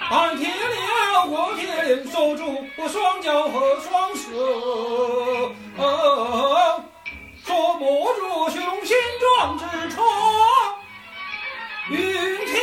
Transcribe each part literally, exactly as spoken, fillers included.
半铁了过铁链，锁住我双脚和双手，哦，捉摸住雄心壮志冲云天。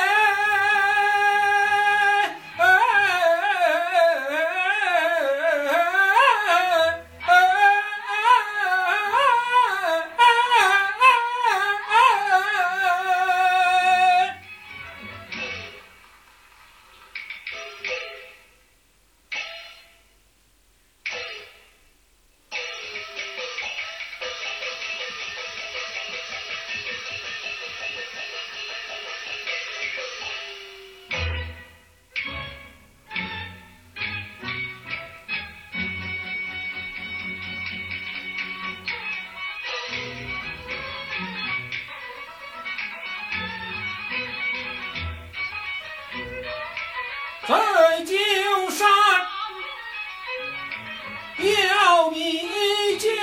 在旧山要密结，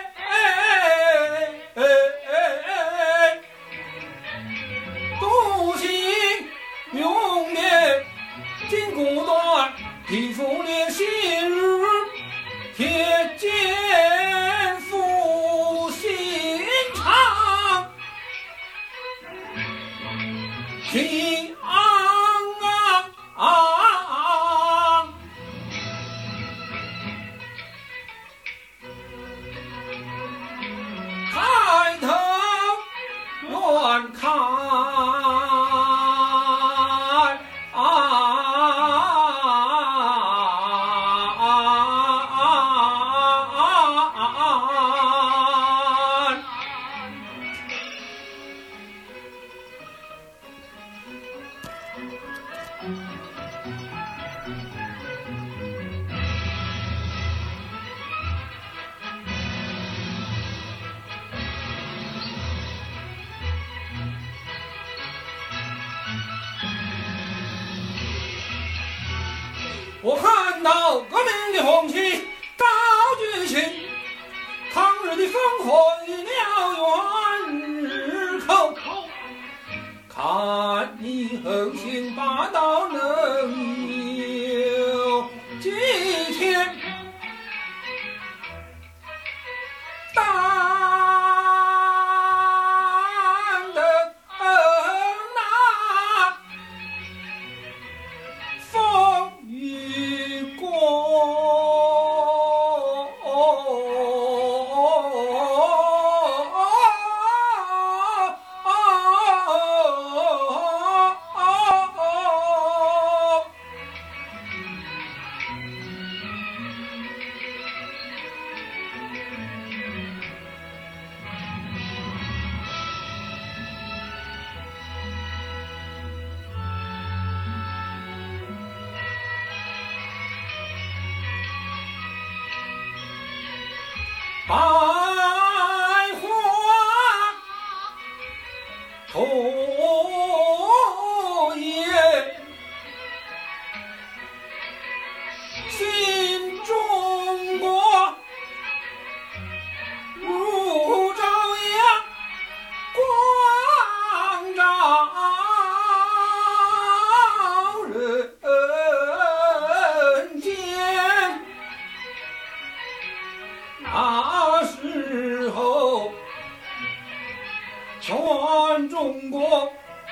独行永烈筋骨断，皮肤裂心日，铁剑负心肠，心昂昂。抬头远看，我看到革命的红旗高举起，抗日的烽火燎原日口，看你横行霸道能有几天，当得那风雨过。百花吐叶，新中国如朝阳光照人间。那时候，全中国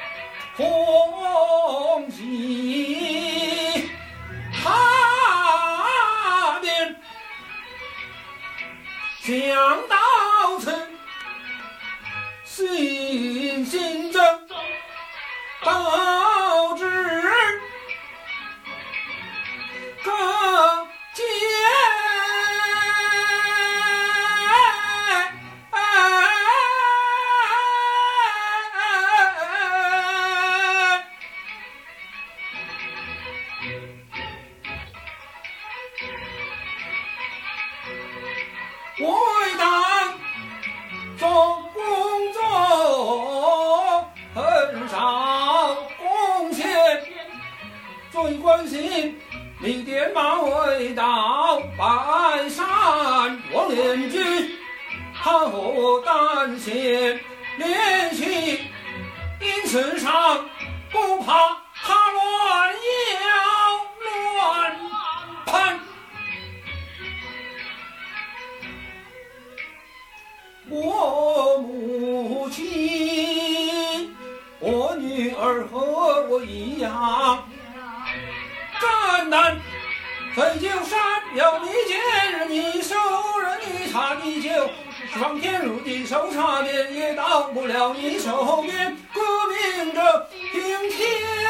红旗踏遍，想到此，信心争斗志更坚。为党做工作很少贡献，最关心你电马未到白山我联军，炮火弹线练习，因此上不怕他乱也。 扬。战南飞酒山有你节日，你手人你茶你酒，上天入地手插电，也到不了你手边。革命者听天